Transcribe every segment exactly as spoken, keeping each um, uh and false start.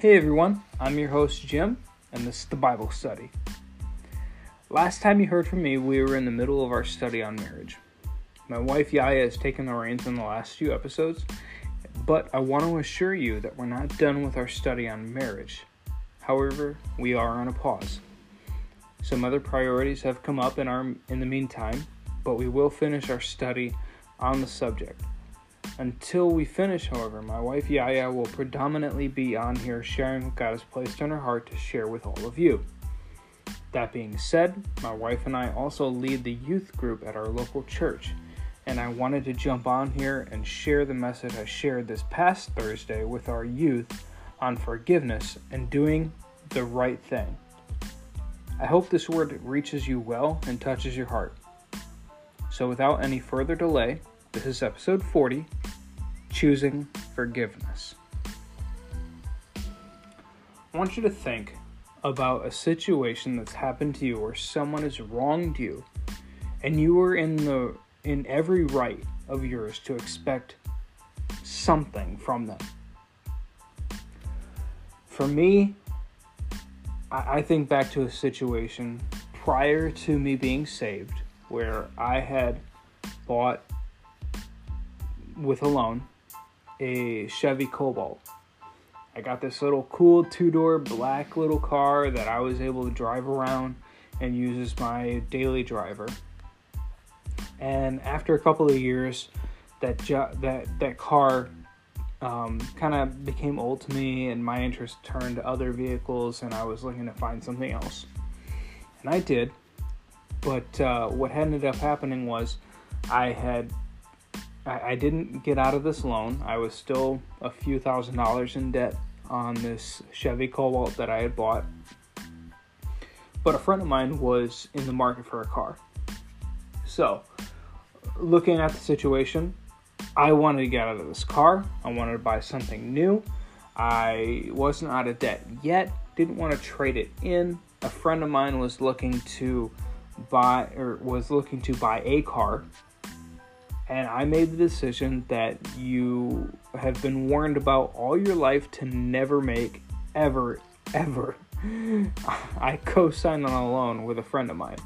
Hey everyone, I'm your host Jim, and this is the Bible Study. Last time you heard from me, we were in the middle of our study on marriage. My wife Yaya has taken the reins in the last few episodes, but I want to assure you that we're not done with our study on marriage. However, we are on a pause. Some other priorities have come up in our in the meantime, but we will finish our study on the subject. Until we finish, however, my wife Yaya will predominantly be on here sharing what God has placed on her heart to share with all of you. That being said, my wife and I also lead the youth group at our local church, and I wanted to jump on here and share the message I shared this past Thursday with our youth on forgiveness and doing the right thing. I hope this word reaches you well and touches your heart. So without any further delay, this is episode forty, Choosing Forgiveness. I want you to think about a situation that's happened to you where someone has wronged you, and you were in the in every right of yours to expect something from them. For me, I, I think back to a situation prior to me being saved where I had bought with a loan a Chevy Cobalt. I got this little cool two-door black little car that I was able to drive around and use as my daily driver. And after a couple of years, that jo- that that car um, kind of became old to me, and my interest turned to other vehicles, and I was looking to find something else. And I did, but uh, what ended up happening was I had I, I didn't get out of this loan. I was still a few thousand dollars in debt on this Chevy Cobalt that I had bought. But a friend of mine was in the market for a car. So, looking at the situation, I wanted to get out of this car. I wanted to buy something new. I wasn't out of debt yet. Didn't want to trade it in. A friend of mine was looking to buy or was looking to buy a car. And I made the decision that you have been warned about all your life to never make, ever, ever. I co-signed on a loan with a friend of mine.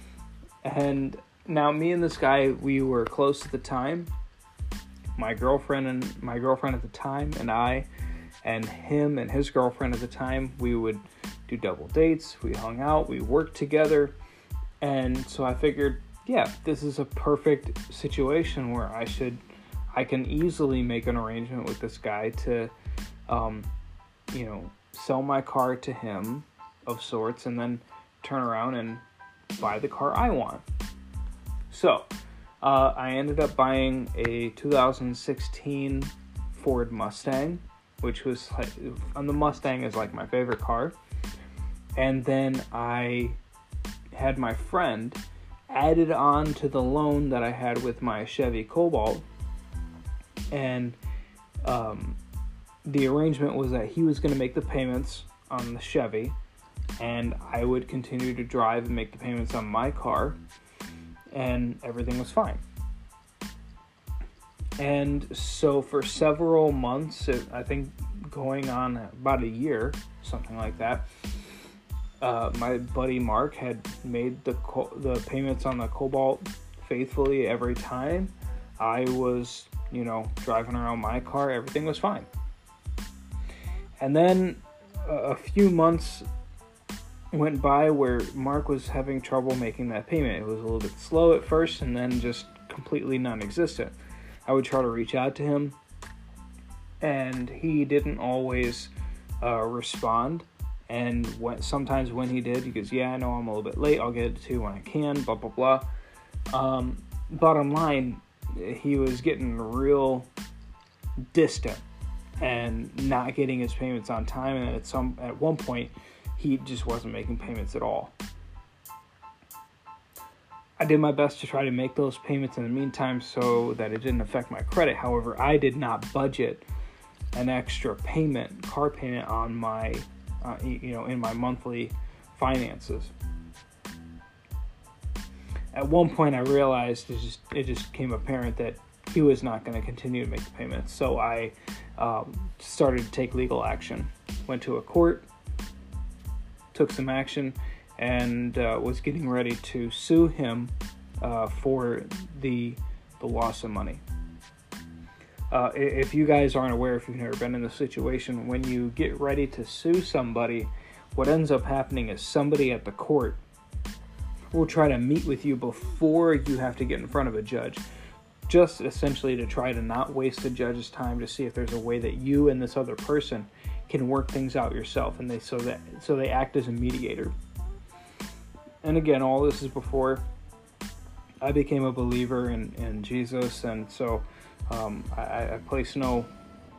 And now me and this guy, we were close at the time. My girlfriend and my girlfriend at the time and I and him and his girlfriend at the time, we would do double dates. We hung out, we worked together. And so I figured, yeah, this is a perfect situation where I should, I can easily make an arrangement with this guy to, um, you know, sell my car to him of sorts and then turn around and buy the car I want. So, uh, I ended up buying a two thousand sixteen Ford Mustang, which was like, and the Mustang is like my favorite car. And then I had my friend added on to the loan that I had with my Chevy Cobalt, and um, the arrangement was that he was going to make the payments on the Chevy, and I would continue to drive and make the payments on my car, and everything was fine. And so for several months, I think going on about a year, something like that, Uh, my buddy Mark had made the co- the payments on the Cobalt faithfully every time. I was, you know, driving around my car. Everything was fine. And then uh, a few months went by where Mark was having trouble making that payment. It was a little bit slow at first and then just completely non-existent. I would try to reach out to him, and he didn't always uh, respond. And when, sometimes when he did, he goes, yeah, I know I'm a little bit late. I'll get it to you when I can, blah, blah, blah. Um, bottom line, he was getting real distant and not getting his payments on time. And at some at one point, he just wasn't making payments at all. I did my best to try to make those payments in the meantime so that it didn't affect my credit. However, I did not budget an extra payment, car payment on my Uh, you know, in my monthly finances. At one point, I realized it just it just became apparent that he was not going to continue to make the payments. So I um, started to take legal action. Went to a court, took some action, and uh, was getting ready to sue him uh, for the the loss of money. Uh, if you guys aren't aware, if you've never been in this situation, when you get ready to sue somebody, what ends up happening is somebody at the court will try to meet with you before you have to get in front of a judge, just essentially to try to not waste the judge's time, to see if there's a way that you and this other person can work things out yourself, and they so that so they act as a mediator. And again, all this is before I became a believer in, in Jesus, and so um, I, I place no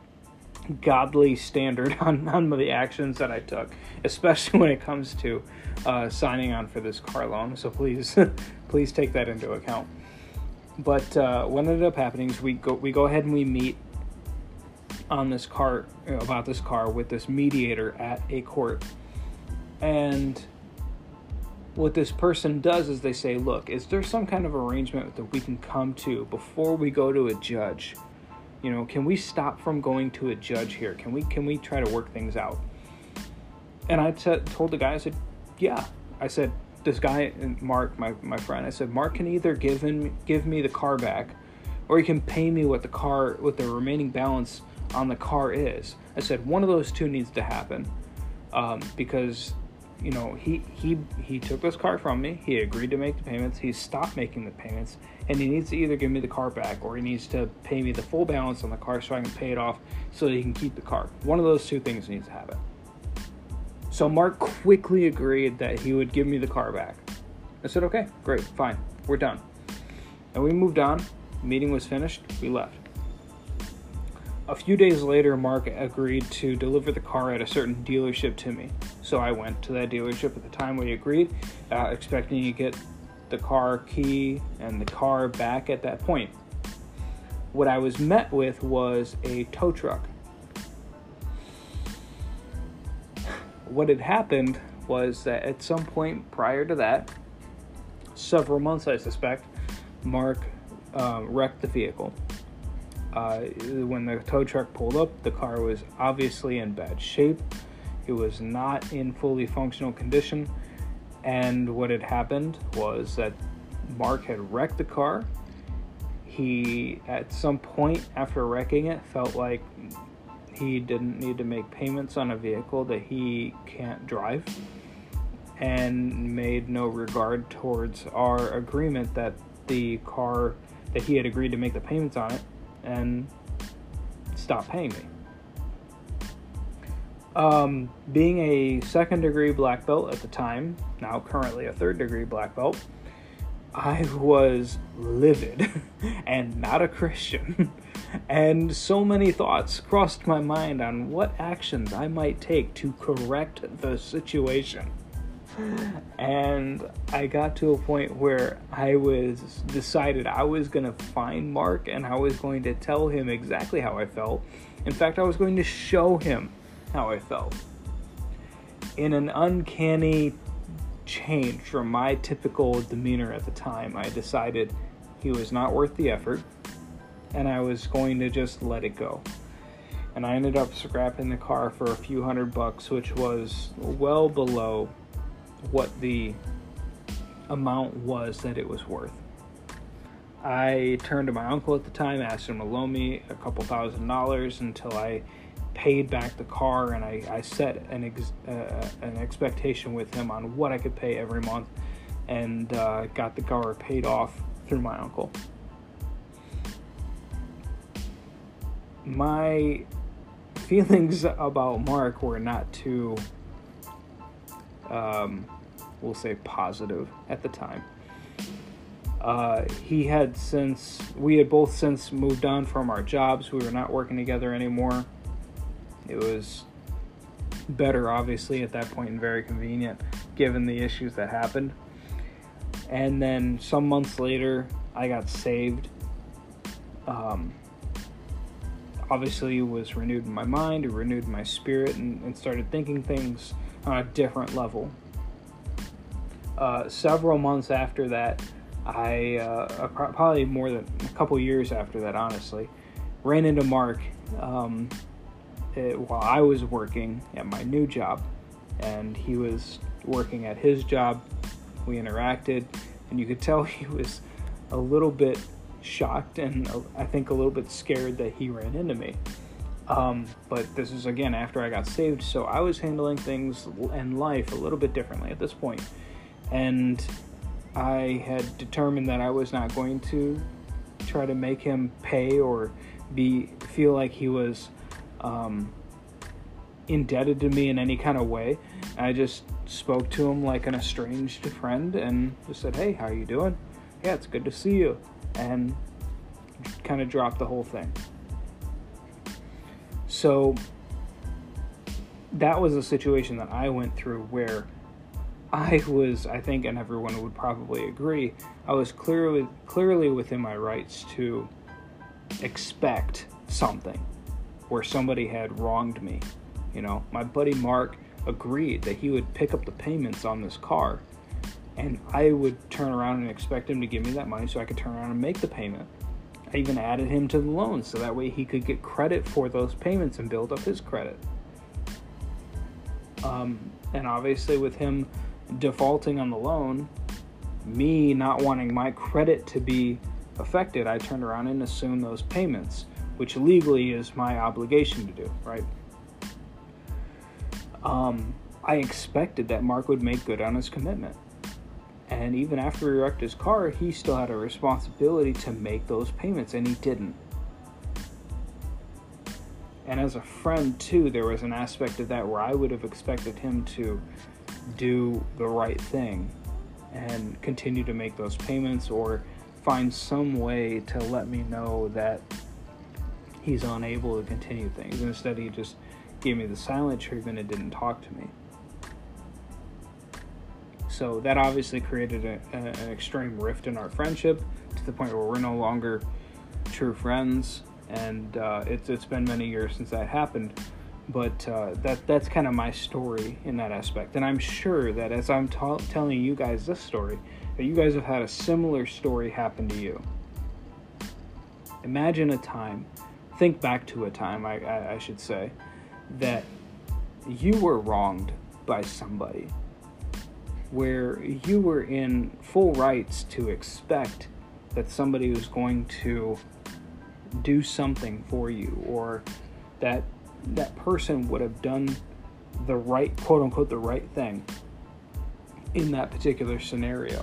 godly standard on, on the actions that I took, especially when it comes to uh, signing on for this car loan. So please, please take that into account. But uh, what ended up happening is we go we go ahead and we meet on this car about this car with this mediator at a court, and what this person does is they say, look, is there some kind of arrangement that we can come to before we go to a judge? You know, can we stop from going to a judge here? Can we can we try to work things out? And I t- told the guy, I said, yeah. I said, this guy, Mark, my, my friend, I said, Mark can either give him, give me the car back, or he can pay me what the car, what the remaining balance on the car is. I said, one of those two needs to happen, um, because, you know, he, he, he took this car from me. He agreed to make the payments. He stopped making the payments, and he needs to either give me the car back, or he needs to pay me the full balance on the car so I can pay it off so that he can keep the car. One of those two things needs to happen. So Mark quickly agreed that he would give me the car back. I said, okay, great, fine, we're done. And we moved on. The meeting was finished. We left. A few days later, Mark agreed to deliver the car at a certain dealership to me. So I went to that dealership at the time we agreed, uh, expecting to get the car key and the car back at that point. What I was met with was a tow truck. What had happened was that at some point prior to that, several months I suspect, Mark uh, wrecked the vehicle. Uh, when the tow truck pulled up, the car was obviously in bad shape. It was not in fully functional condition. And what had happened was that Mark had wrecked the car. He, at some point after wrecking it, felt like he didn't need to make payments on a vehicle that he can't drive, and made no regard towards our agreement that the car, that he had agreed to make the payments on it, and stopped paying me. Um, being a second degree black belt at the time, now currently a third degree black belt, I was livid and not a Christian. And so many thoughts crossed my mind on what actions I might take to correct the situation. And I got to a point where I was decided I was going to find Mark, and I was going to tell him exactly how I felt. In fact, I was going to show him how I felt. In an uncanny change from my typical demeanor at the time, I decided he was not worth the effort, and I was going to just let it go. And I ended up scrapping the car for a few hundred bucks, which was well below what the amount was that it was worth. I turned to my uncle at the time, asked him to loan me a couple thousand dollars until I paid back the car, and I, I set an ex, uh, an expectation with him on what I could pay every month, and uh, got the car paid off through my uncle. My feelings about Mark were not too, um, we'll say, positive at the time. Uh, he had since, we had both since moved on from our jobs. We were not working together anymore. It was better, obviously, at that point, and very convenient, given the issues that happened. And then some months later, I got saved. Um, obviously, it was renewed in my mind, it renewed in my spirit, and, and started thinking things on a different level. Uh, several months after that, I, uh, probably more than a couple years after that, honestly, ran into Mark um, it, while I was working at my new job, and he was working at his job. We interacted, and you could tell he was a little bit shocked and uh, I think a little bit scared that he ran into me. Um, but this is, again, after I got saved, so I was handling things in life a little bit differently at this point. And I had determined that I was not going to try to make him pay or be feel like he was um, indebted to me in any kind of way. I just spoke to him like an estranged friend and just said, "Hey, how you doing? Yeah, it's good to see you," and kind of dropped the whole thing. So that was a situation that I went through where I was, I think, and everyone would probably agree, I was clearly clearly within my rights to expect something where somebody had wronged me. You know, my buddy Mark agreed that he would pick up the payments on this car, and I would turn around and expect him to give me that money so I could turn around and make the payment. I even added him to the loan so that way he could get credit for those payments and build up his credit. Um, and obviously with him defaulting on the loan, me not wanting my credit to be affected, I turned around and assumed those payments, which legally is my obligation to do, right? Um, I expected that Mark would make good on his commitment. And even after he wrecked his car, he still had a responsibility to make those payments, and he didn't. And as a friend, too, there was an aspect of that where I would have expected him to do the right thing and continue to make those payments or find some way to let me know that he's unable to continue things. Instead, he just gave me the silent treatment and didn't talk to me. So that obviously created a, a, an extreme rift in our friendship to the point where we're no longer true friends. And uh, it's it's been many years since that happened. But uh, that that's kind of my story in that aspect. And I'm sure that as I'm ta- telling you guys this story, that you guys have had a similar story happen to you. Imagine a time, think back to a time, I, I, I should say, that you were wronged by somebody, where you were in full rights to expect that somebody was going to do something for you, or that that person would have done the right, quote unquote, the right thing in that particular scenario.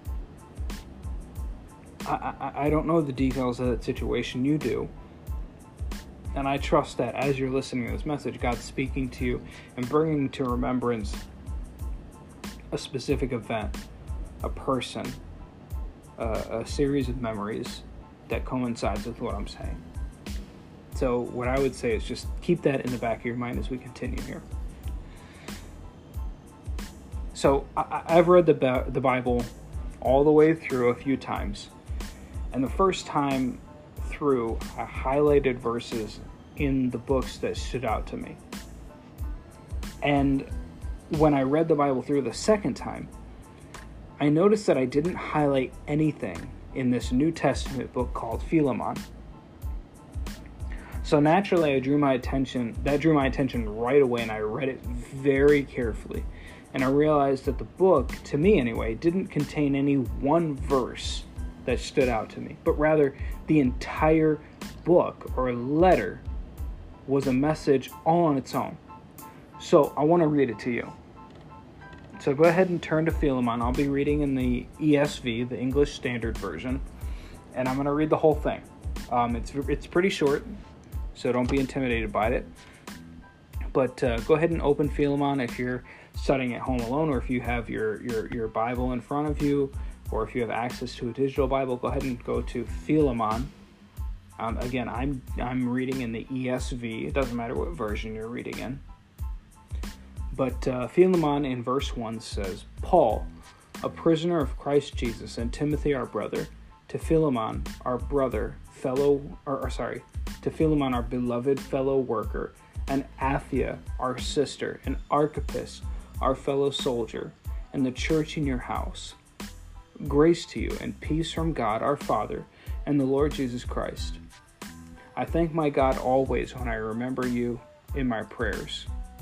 I, I, I don't know the details of that situation, you do. And I trust that as you're listening to this message, God's speaking to you and bringing to remembrance a specific event, a person, uh, a series of memories that coincides with what I'm saying. So what I would say is just keep that in the back of your mind as we continue here. So I, I've read the the Bible all the way through a few times, and the first time through, I highlighted verses in the books that stood out to me. And when I read the Bible through the second time, I noticed that I didn't highlight anything in this New Testament book called Philemon. So naturally, I drew my attention, that drew my attention right away, and I read it very carefully. And I realized that the book, to me anyway, didn't contain any one verse that stood out to me, but rather the entire book or letter was a message all on its own. So I want to read it to you. So go ahead and turn to Philemon. I'll be reading in the E S V, the English Standard Version, and I'm going to read the whole thing. Um, it's it's pretty short, so don't be intimidated by it. But uh, go ahead and open Philemon if you're studying at home alone, or if you have your, your, your Bible in front of you, or if you have access to a digital Bible, go ahead and go to Philemon. Um, again, I'm I'm reading in the E S V. It doesn't matter what version you're reading in. But uh, Philemon in verse one says, Paul, a prisoner of Christ Jesus, and Timothy our brother, to Philemon our brother, fellow, or, or sorry, to Philemon our beloved fellow worker, and Apphia our sister, and Archippus our fellow soldier, and the church in your house. Grace to you and peace from God our Father and the Lord Jesus Christ. I thank my God always when I remember you in my prayers.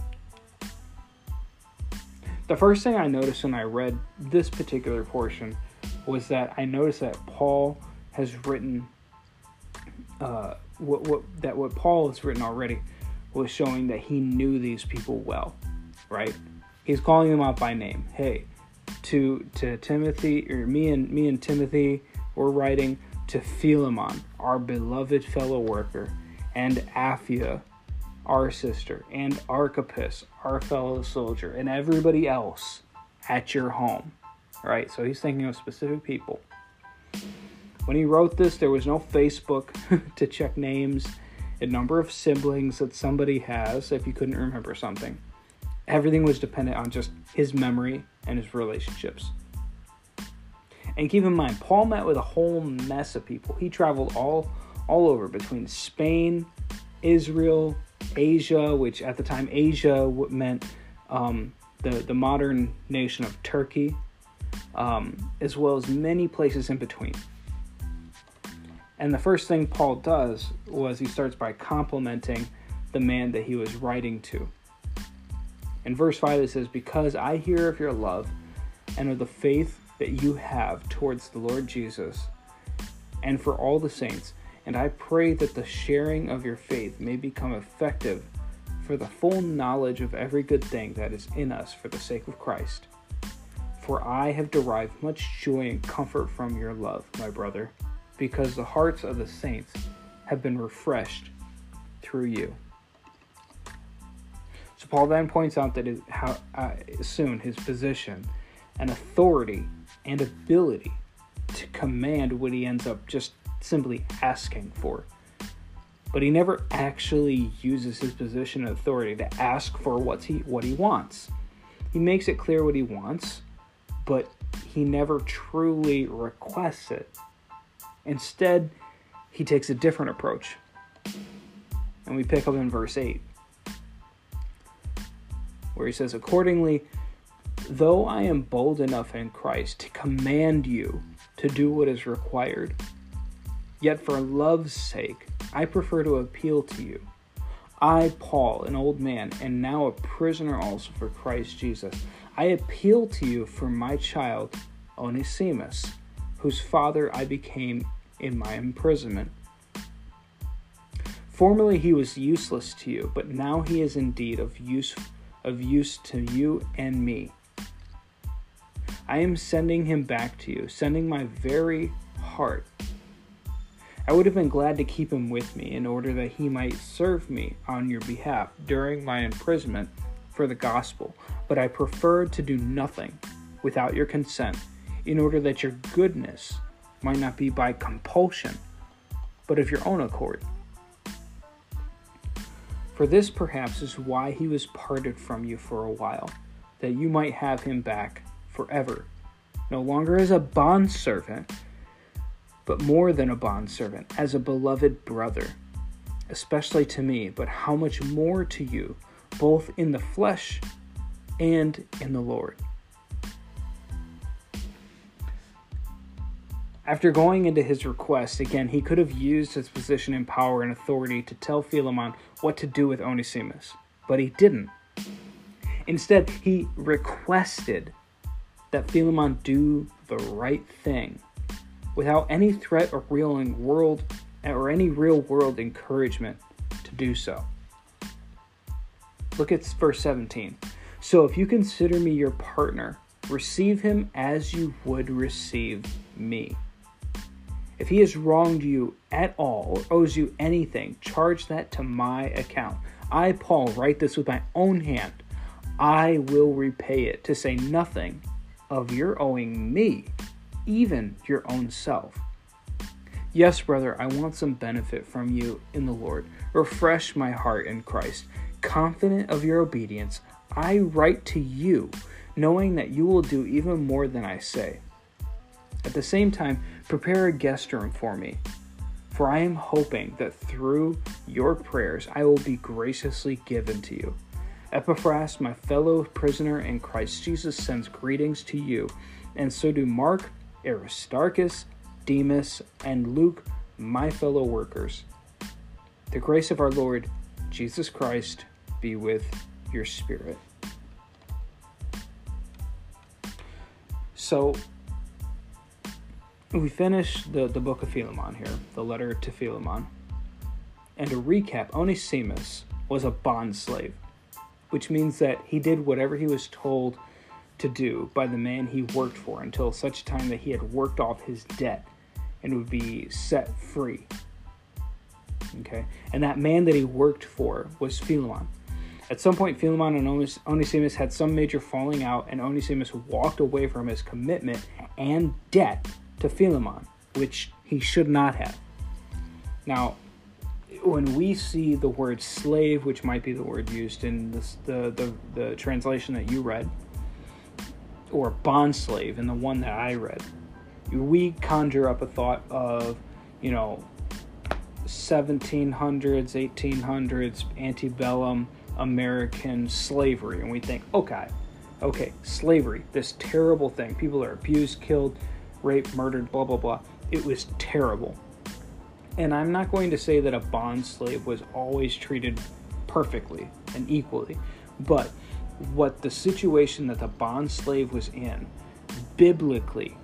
The first thing I noticed when I read this particular portion was that I noticed that Paul has written, uh, what, what that what Paul has written already was showing that he knew these people well, right? He's calling them out by name. Hey, to to Timothy, or me and me and Timothy, we're writing to Philemon, our beloved fellow worker, and Apphia, our sister, and Archippus, our fellow soldier, and everybody else at your home. Right? So he's thinking of specific people. When he wrote this, there was no Facebook to check names and number of siblings that somebody has if you couldn't remember something. Everything was dependent on just his memory and his relationships. And keep in mind, Paul met with a whole mess of people. He traveled all all over between Spain, Israel, Asia, which at the time Asia meant um, the, the modern nation of Turkey, um, as well as many places in between. And the first thing Paul does was he starts by complimenting the man that he was writing to. In verse five it says, "Because I hear of your love and of the faith that you have towards the Lord Jesus and for all the saints, and I pray that the sharing of your faith may become effective for the full knowledge of every good thing that is in us for the sake of Christ. For I have derived much joy and comfort from your love, my brother, because the hearts of the saints have been refreshed through you." So Paul then points out that his, how, uh, soon his position and authority and ability to command what he ends up just simply asking for. But he never actually uses his position and authority to ask for what he what he wants. He makes it clear what he wants, but he never truly requests it. Instead, he takes a different approach. And we pick up in verse eight, where he says, "Accordingly, though I am bold enough in Christ to command you to do what is required, yet for love's sake, I prefer to appeal to you. I, Paul, an old man, and now a prisoner also for Christ Jesus, I appeal to you for my child, Onesimus, whose father I became in my imprisonment. Formerly he was useless to you, but now he is indeed of use, of use to you and me. I am sending him back to you, sending my very heart. I would have been glad to keep him with me in order that he might serve me on your behalf during my imprisonment for the gospel, but I preferred to do nothing without your consent, in order that your goodness might not be by compulsion, but of your own accord. For this perhaps is why he was parted from you for a while, that you might have him back forever, no longer as a bondservant, but more than a bondservant, as a beloved brother, especially to me, but how much more to you, both in the flesh and in the Lord." After going into his request, again, he could have used his position and power and authority to tell Philemon what to do with Onesimus, but he didn't. Instead, he requested that Philemon do the right thing, without any threat or real world or any real world encouragement to do so. Look at verse seventeen. "So if you consider me your partner, receive him as you would receive me. If he has wronged you at all or owes you anything, charge that to my account. I, Paul, write this with my own hand. I will repay it, to say nothing of your owing me, even your own self. Yes, brother, I want some benefit from you in the Lord. Refresh my heart in Christ. Confident of your obedience, I write to you, knowing that you will do even more than I say. At the same time, prepare a guest room for me, for I am hoping that through your prayers I will be graciously given to you. Epaphras, my fellow prisoner in Christ Jesus, sends greetings to you, and so do Mark, Aristarchus, Demas, and Luke, my fellow workers. The grace of our Lord Jesus Christ be with your spirit. So, we finished the, the book of Philemon here, the letter to Philemon. And to recap, Onesimus was a bond slave, which means that he did whatever he was told to do by the man he worked for until such time that he had worked off his debt and would be set free. Okay, and that man that he worked for was Philemon. At some point, Philemon and Onesimus had some major falling out, and Onesimus walked away from his commitment and debt to Philemon, which he should not have. Now, when we see the word slave, which might be the word used in this, the, the, the translation that you read, or bond slave in the one that I read, we conjure up a thought of, you know, seventeen hundreds, eighteen hundreds, antebellum American slavery. And we think, okay, okay, slavery, this terrible thing. People are abused, killed, raped, murdered, blah, blah, blah. It was terrible. And I'm not going to say that a bond slave was always treated perfectly and equally. But what the situation that the bond slave was in, biblically,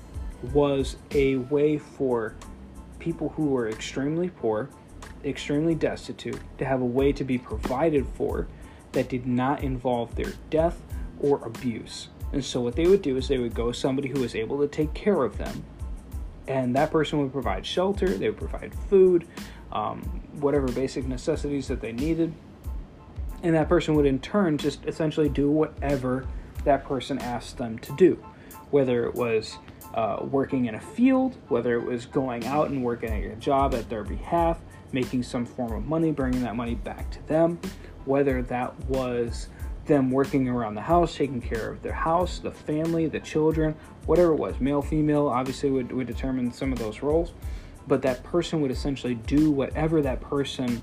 was a way for people who were extremely poor, extremely destitute, to have a way to be provided for that did not involve their death or abuse. And so what they would do is they would go somebody who was able to take care of them, and that person would provide shelter, they would provide food, um, whatever basic necessities that they needed, and that person would in turn just essentially do whatever that person asked them to do, whether it was uh, working in a field, whether it was going out and working at a job at their behalf, making some form of money, bringing that money back to them, whether that was them working around the house, taking care of their house, the family, the children, whatever it was, male, female, obviously would, would determine some of those roles, but that person would essentially do whatever that person,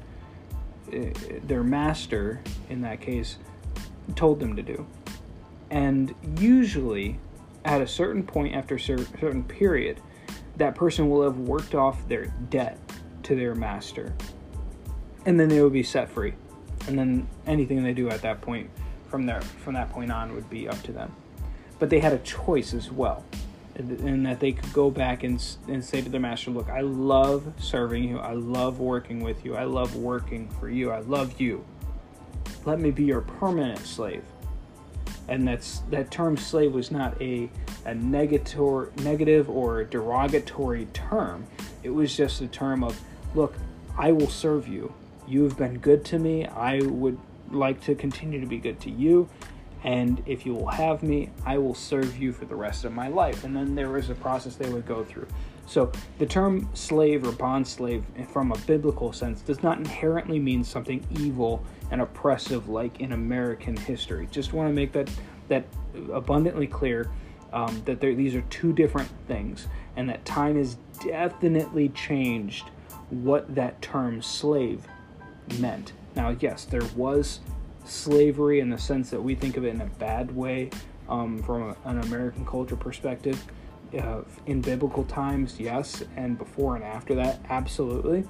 their master in that case, told them to do. And usually at a certain point after a certain period, that person will have worked off their debt to their master, and then they would be set free, and then anything they do at that point from there from that point on would be up to them. But they had a choice as well, in that they could go back and and say to their master, look, I love serving you, I love working with you, I love working for you, I love you, let me be your permanent slave. And that's that term slave was not a a negator, negative or derogatory term. It was just a term of, look, I will serve you. You've been good to me. I would like to continue to be good to you. And if you will have me, I will serve you for the rest of my life. And then there was a process they would go through. So the term slave or bond slave, from a biblical sense, does not inherently mean something evil and oppressive like in American history. Just want to make that, that abundantly clear, um, that there, these are two different things, and that time has definitely changed what that term slave meant. Now, yes, there was slavery in the sense that we think of it in a bad way, um, from a, an American culture perspective. Uh, in biblical times, yes, and before and after that, absolutely.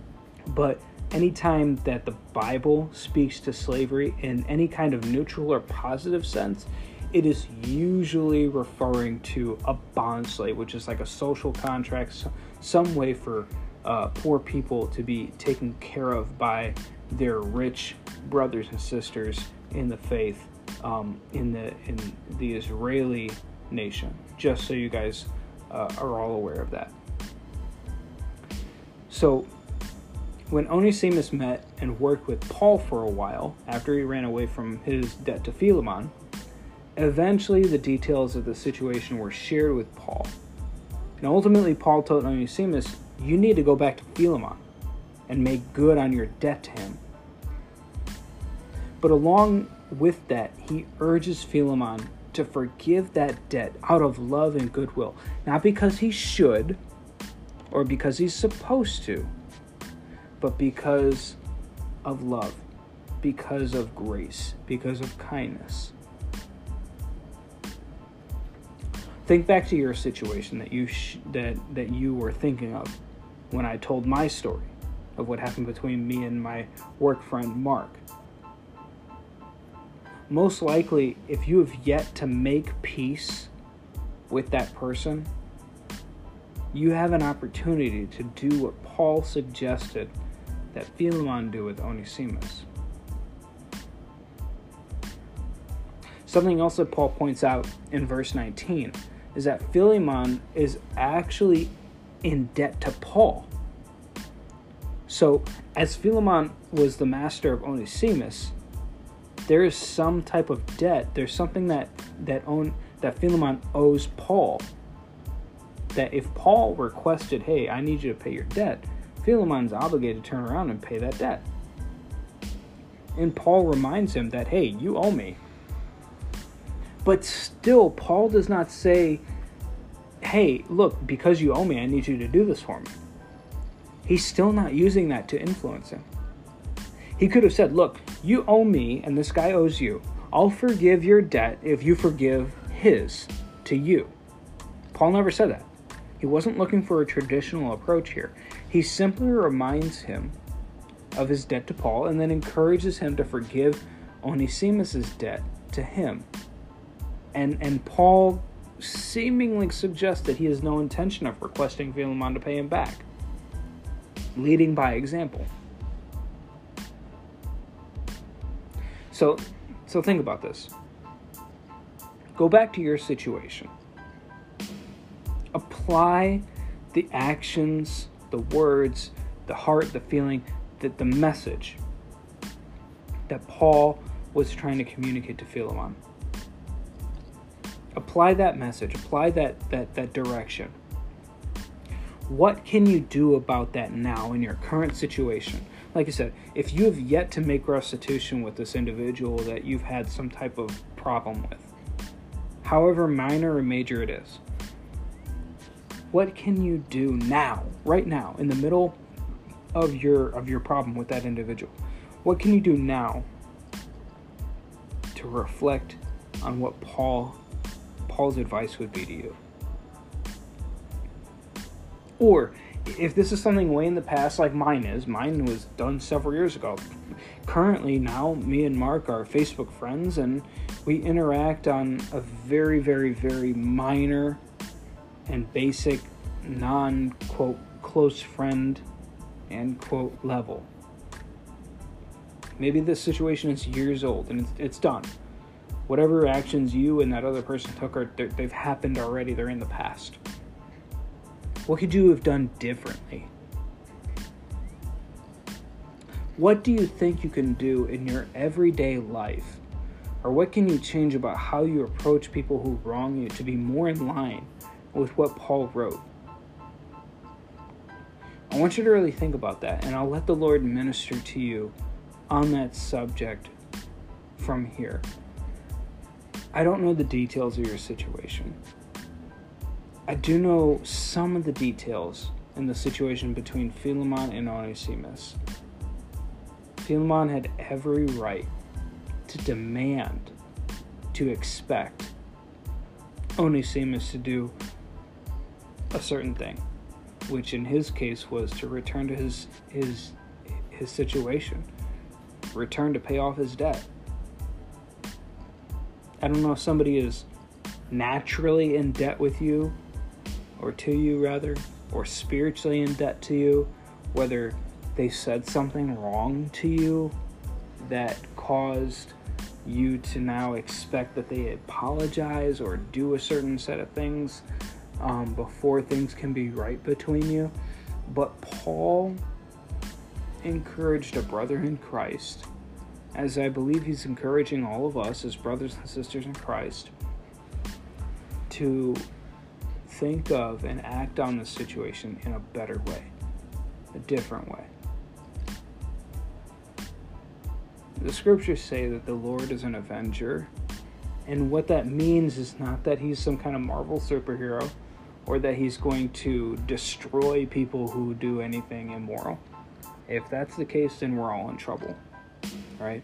But anytime that the Bible speaks to slavery in any kind of neutral or positive sense, it is usually referring to a bond slave, which is like a social contract, some way for uh, poor people to be taken care of by their rich brothers and sisters in the faith, um, in the in the Israeli nation. Just so you guys uh, are all aware of that. So, when Onesimus met and worked with Paul for a while after he ran away from his debt to Philemon, eventually the details of the situation were shared with Paul. And ultimately, Paul told Onesimus, you need to go back to Philemon and make good on your debt to him. But along with that, he urges Philemon to forgive that debt out of love and goodwill, not because he should or because he's supposed to, but because of love, because of grace, because of kindness. Think back to your situation that you sh- that that you were thinking of when I told my story of what happened between me and my work friend Mark. Most likely, if you have yet to make peace with that person, you have an opportunity to do what Paul suggested that Philemon do with Onesimus. Something else that Paul points out in verse nineteen is that Philemon is actually in debt to Paul. So, as Philemon was the master of Onesimus, there is some type of debt. There's something that that own that Philemon owes Paul. That if Paul requested, hey, I need you to pay your debt, Philemon's obligated to turn around and pay that debt. And Paul reminds him that, hey, you owe me. But still, Paul does not say, hey, look, because you owe me, I need you to do this for me. He's still not using that to influence him. He could have said, look, you owe me and this guy owes you. I'll forgive your debt if you forgive his to you. Paul never said that. He wasn't looking for a traditional approach here. He simply reminds him of his debt to Paul and then encourages him to forgive Onesimus' debt to him. And, and Paul seemingly suggests that he has no intention of requesting Philemon to pay him back, leading by example. So, so think about this. Go back to your situation. Apply the actions, the words, the heart, the feeling, the, the message that Paul was trying to communicate to Philemon. Apply that message. Apply that, that, that direction. What can you do about that now in your current situation? Like I said, if you have yet to make restitution with this individual that you've had some type of problem with, however minor or major it is, what can you do now, right now, in the middle of your of your problem with that individual? What can you do now to reflect on what Paul Paul's advice would be to you? Or if this is something way in the past, like mine is, mine was done several years ago. Currently, now, me and Mark are Facebook friends, and we interact on a very, very, very minor and basic, non-quote, close friend, end quote, level. Maybe this situation is years old, and it's, it's done. Whatever actions you and that other person took, are they've happened already. They're in the past. What could you have done differently? What do you think you can do in your everyday life? Or what can you change about how you approach people who wrong you to be more in line with what Paul wrote? I want you to really think about that, and I'll let the Lord minister to you on that subject from here. I don't know the details of your situation. I do know some of the details in the situation between Philemon and Onesimus. Philemon had every right to demand, to expect Onesimus to do a certain thing, which in his case was to return to his his his situation, return to pay off his debt. I don't know if somebody is naturally in debt with you, or to you rather, or spiritually in debt to you, whether they said something wrong to you that caused you to now expect that they apologize or do a certain set of things um, before things can be right between you. But Paul encouraged a brother in Christ, as I believe he's encouraging all of us as brothers and sisters in Christ, to think of and act on the situation in a better way, a different way. The scriptures say that the Lord is an avenger, and what that means is not that he's some kind of Marvel superhero or that he's going to destroy people who do anything immoral. If that's the case, then we're all in trouble, right?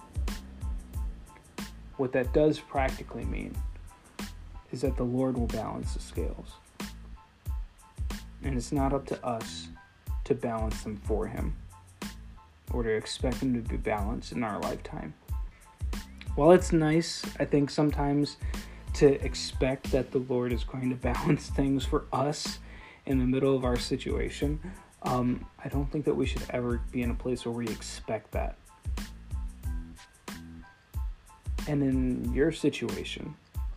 What that does practically mean is that the Lord will balance the scales. And it's not up to us to balance them for him. or to expect them to be balanced in our lifetime. While it's nice, I think, sometimes to expect that the Lord is going to balance things for us in the middle of our situation, um, I don't think that we should ever be in a place where we expect that. And in your situation,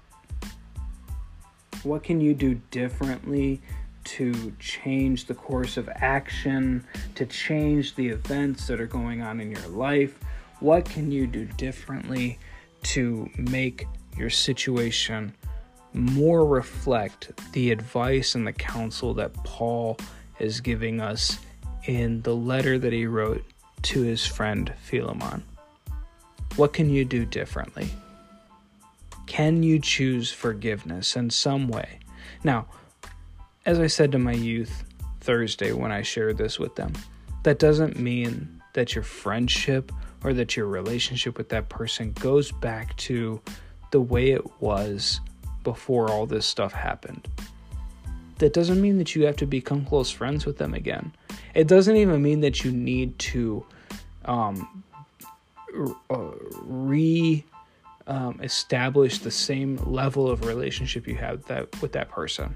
what can you do differently to change the course of action, to change the events that are going on in your life? What can you do differently to make your situation more reflect the advice and the counsel that Paul is giving us in the letter that he wrote to his friend Philemon? What can you do differently? Can you choose forgiveness in some way? Now, as I said to my youth Thursday when I shared this with them, that doesn't mean that your friendship or that your relationship with that person goes back to the way it was before all this stuff happened. That doesn't mean that you have to become close friends with them again. It doesn't even mean that you need to um, uh, re um, establish the same level of relationship you have that with that person.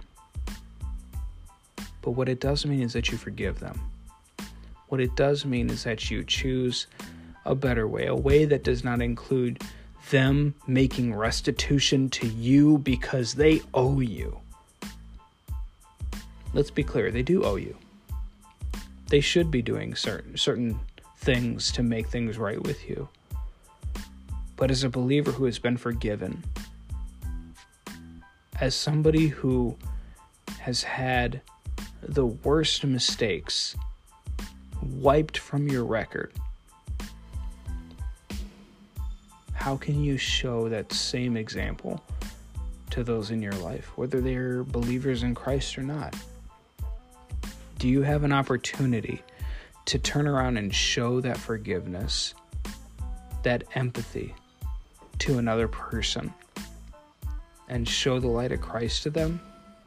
But what it does mean is that you forgive them. What it does mean is that you choose a better way, a way that does not include them making restitution to you because they owe you. Let's be clear, they do owe you. They should be doing certain certain things to make things right with you. But as a believer who has been forgiven, as somebody who has had the worst mistakes wiped from your record, how can you show that same example to those in your life, whether they're believers in Christ or not? Do you have an opportunity to turn around and show that forgiveness, that empathy to another person, and show the light of Christ to them?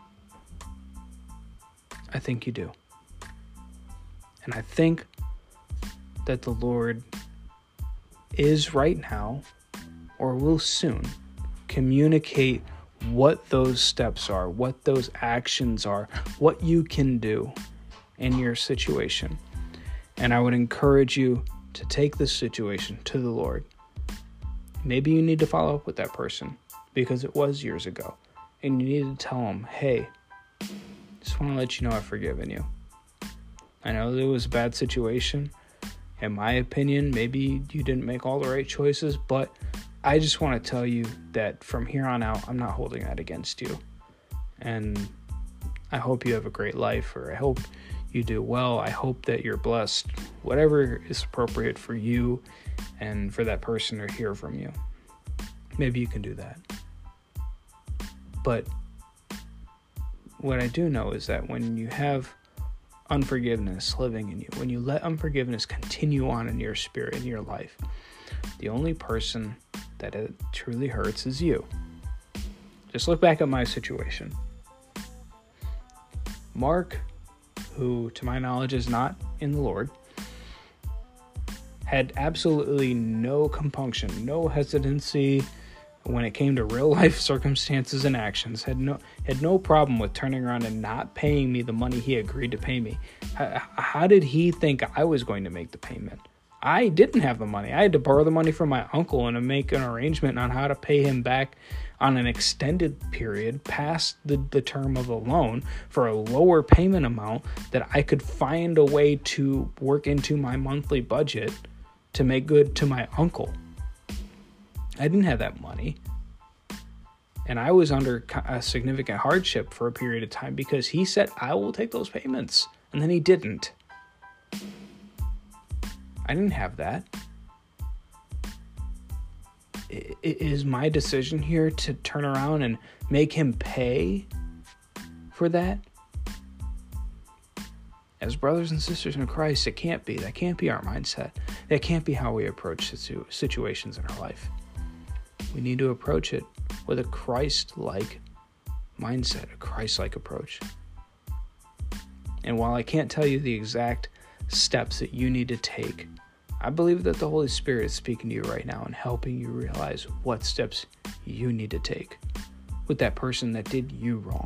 I think you do. And I think that the Lord is right now, or will soon, communicate what those steps are, what those actions are, what you can do in your situation. And I would encourage you to take this situation to the Lord. Maybe you need to follow up with that person because it was years ago, and you need to tell them, hey, just want to let you know I've forgiven you. I know it was a bad situation. In my opinion, maybe you didn't make all the right choices, but I just want to tell you that from here on out, I'm not holding that against you. And I hope you have a great life, or I hope you do well. I hope that you're blessed, whatever is appropriate for you and for that person to hear from you. Maybe you can do that. But what I do know is that when you have unforgiveness living in you, when you let unforgiveness continue on in your spirit, in your life, the only person that it truly hurts is you. Just look back at my situation. Mark, who to my knowledge is not in the Lord, had absolutely no compunction, no hesitancy when it came to real life circumstances and actions, had no had no problem with turning around and not paying me the money he agreed to pay me. How, how did he think I was going to make the payment? I didn't have the money. I had to borrow the money from my uncle and to make an arrangement on how to pay him back on an extended period past the, the term of the loan for a lower payment amount that I could find a way to work into my monthly budget to make good to my uncle. I didn't have that money. And I was under a significant hardship for a period of time because he said, I will take those payments. And then he didn't. I didn't have that. It is my decision here to turn around and make him pay for that? As brothers and sisters in Christ, it can't be. That can't be our mindset. That can't be how we approach situ- situations in our life. We need to approach it with a Christ-like mindset, a Christ-like approach. And while I can't tell you the exact steps that you need to take I believe that the Holy Spirit is speaking to you right now and helping you realize what steps you need to take with that person that did you wrong.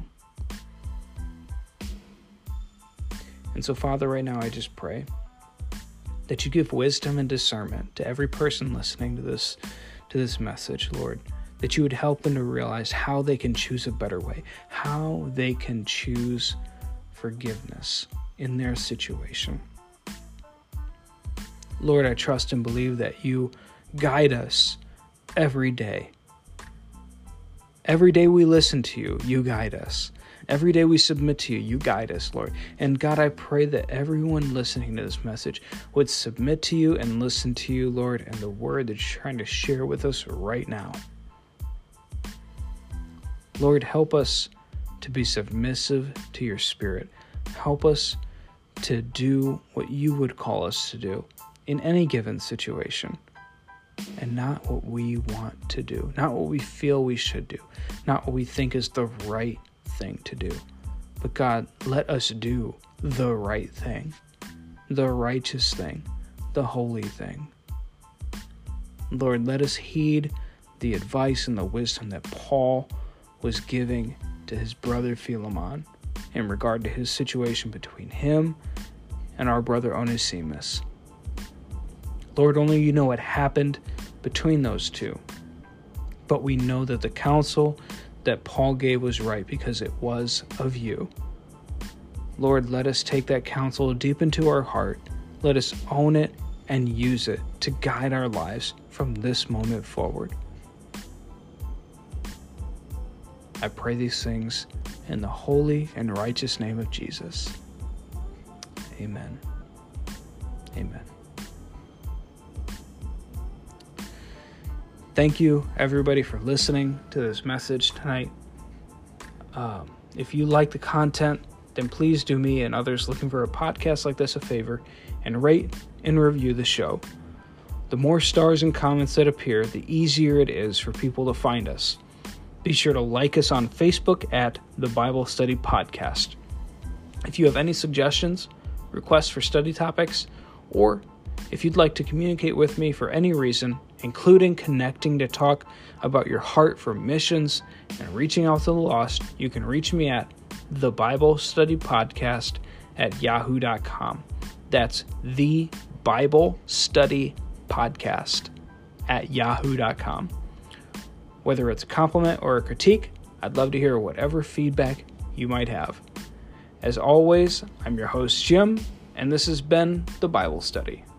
And so, Father, right now I just pray that you give wisdom and discernment to every person listening to this, to this message, Lord, that you would help them to realize how they can choose a better way, how they can choose forgiveness in their situation. Lord, I trust and believe that you guide us every day. Every day we listen to you, you guide us. Every day we submit to you, you guide us, Lord. And God, I pray that everyone listening to this message would submit to you and listen to you, Lord, and the word that you're trying to share with us right now. Lord, help us to be submissive to your Spirit. Help us to do what you would call us to do in any given situation, and not what we want to do, not what we feel we should do, not what we think is the right thing to do. But God, let us do the right thing, the righteous thing, the holy thing. Lord, let us heed the advice and the wisdom that Paul was giving to his brother Philemon in regard to his situation between him and our brother Onesimus. Lord, only you know what happened between those two. But we know that the counsel that Paul gave was right because it was of you. Lord, let us take that counsel deep into our heart. Let us own it and use it to guide our lives from this moment forward. I pray these things in the holy and righteous name of Jesus. Amen. Amen. Thank you, everybody, for listening to this message tonight. Um, if you like the content, then please do me and others looking for a podcast like this a favor and rate and review the show. The more stars and comments that appear, the easier it is for people to find us. Be sure to like us on Facebook at The Bible Study Podcast. If you have any suggestions, requests for study topics, or if you'd like to communicate with me for any reason, including connecting to talk about your heart for missions and reaching out to the lost, you can reach me at The Bible Study Podcast at yahoo dot com. That's The Bible Study Podcast at yahoo dot com. Whether it's a compliment or a critique, I'd love to hear whatever feedback you might have. As always, I'm your host, Jim, and this has been The Bible Study.